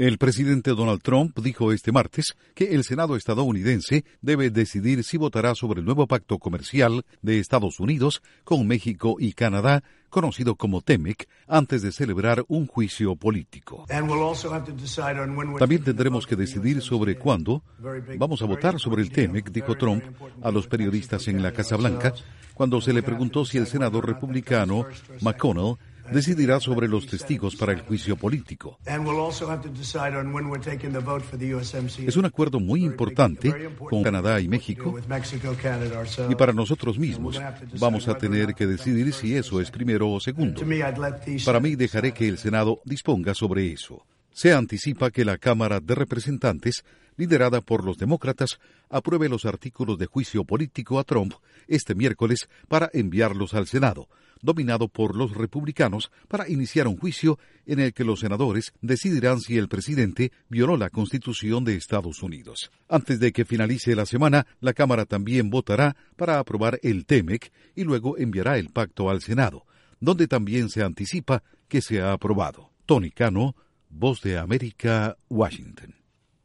El presidente Donald Trump dijo este martes que el Senado estadounidense debe decidir si votará sobre el nuevo pacto comercial de Estados Unidos con México y Canadá, conocido como TEMEC, antes de celebrar un juicio político. También tendremos que decidir sobre cuándo vamos a votar sobre el TEMEC, dijo Trump a los periodistas en la Casa Blanca, cuando se le preguntó si el senador republicano McConnell decidirá sobre los testigos para el juicio político. Es un acuerdo muy importante con Canadá y México, y para nosotros mismos vamos a tener que decidir si eso es primero o segundo. Para mí, dejaré que el Senado disponga sobre eso. Se anticipa que la Cámara de Representantes, liderada por los demócratas, apruebe los artículos de juicio político a Trump este miércoles para enviarlos al Senado, dominado por los republicanos, para iniciar un juicio en el que los senadores decidirán si el presidente violó la Constitución de Estados Unidos. Antes de que finalice la semana, la Cámara también votará para aprobar el TEMEC y luego enviará el pacto al Senado, donde también se anticipa que sea aprobado. Tony Cano, Voz de América, Washington.